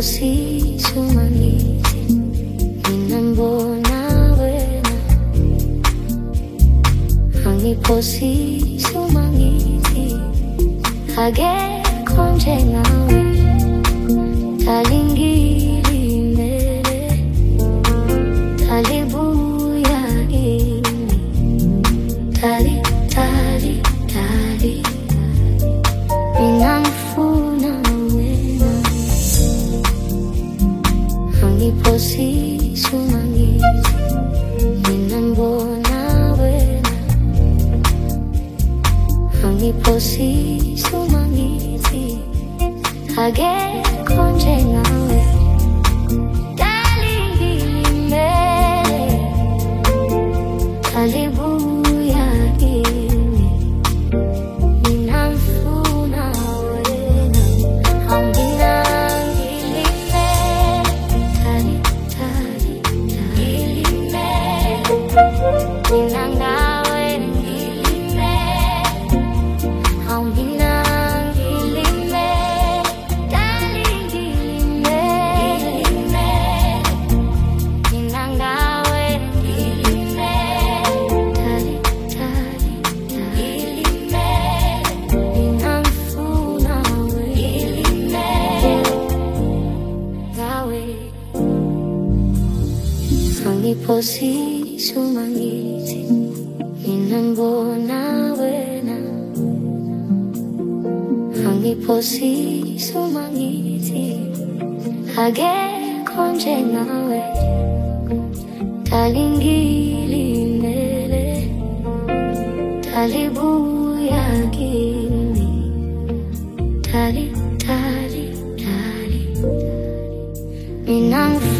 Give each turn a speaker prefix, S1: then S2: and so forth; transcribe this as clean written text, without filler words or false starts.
S1: Angiposi sumangiti inambona wena. Angiposi sumangiti akekho njengawe. Talingili mele talibuya ini tali tali tali minamfuna wena. Angiposi sumangiti minambona wena. Angiposi sumangiti akekho njengawe. Talingili mele talibuya ini minamfuna wena. Anginangili mele tali tali tali mele minangawe ngili mele. Anginangili mele talingili mele minangawe ngili mele tali tali tali mele minamfuna wena ngawe. Angiposi sumangiti minambona wena. Angiposi sumangiti akekho njengawe. Talingili mele talibuya kimi tali tali tali minamfuna